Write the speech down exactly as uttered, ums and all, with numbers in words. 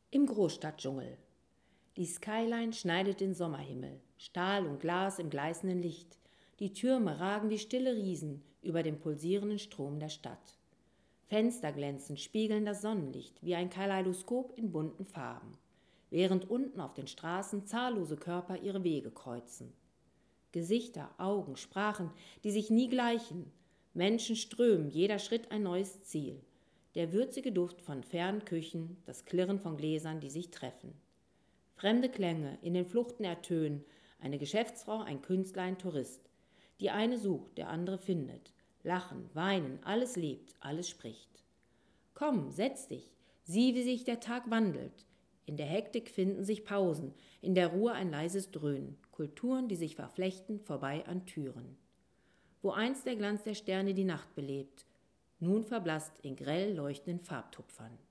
Im Großstadtdschungel. Die Skyline schneidet den Sommerhimmel, Stahl und Glas im gleißenden Licht. Die Türme ragen wie stille Riesen über dem pulsierenden Strom der Stadt. Fenster glänzen, spiegeln das Sonnenlicht wie ein Kaleidoskop in bunten Farben, während unten auf den Straßen zahllose Körper ihre Wege kreuzen. Gesichter, Augen, Sprachen, die sich nie gleichen. Menschen strömen, jeder Schritt ein neues Ziel. Der würzige Duft von fernen Küchen, das Klirren von Gläsern, die sich treffen. Fremde Klänge in den Fluchten ertönen, eine Geschäftsfrau, ein Künstler, ein Tourist. Die eine sucht, der andere findet. Lachen, weinen, alles lebt, alles spricht. Komm, setz dich, sieh, wie sich der Tag wandelt. In der Hektik finden sich Pausen, in der Ruhe ein leises Dröhnen, Kulturen, die sich verflechten, vorbei an Türen. Wo einst der Glanz der Sterne die Nacht belebt, nun verblasst in grell leuchtenden Farbtupfern.